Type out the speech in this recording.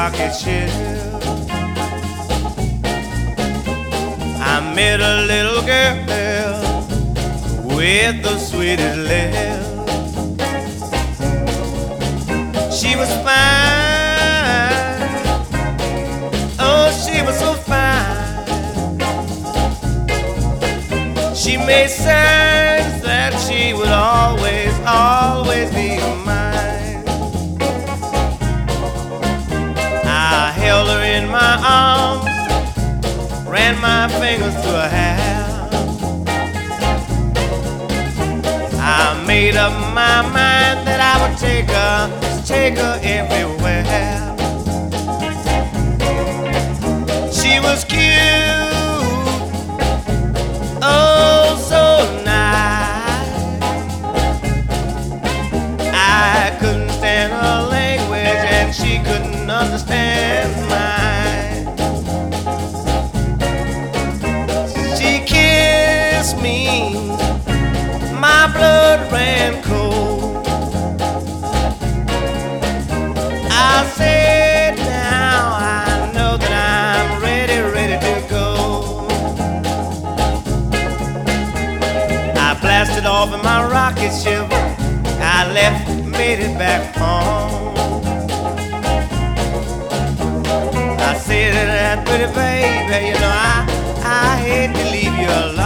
rocket ship. I met a little girl with the sweetest lips. She was fine, oh, she was so fine. She made sense that she would always, always be mine. I held her in my arms, ran my fingers through her hair. I made up my mind that I would take her everywhere. She was cute, oh so nice. I couldn't stand her language and she couldn't understand mine. She kissed me, my blood ran cold. I said, now I know that I'm ready, ready to go. I blasted off in my rocket ship. I left, made it back home. I said to that pretty baby, you know, I hate to leave you alone.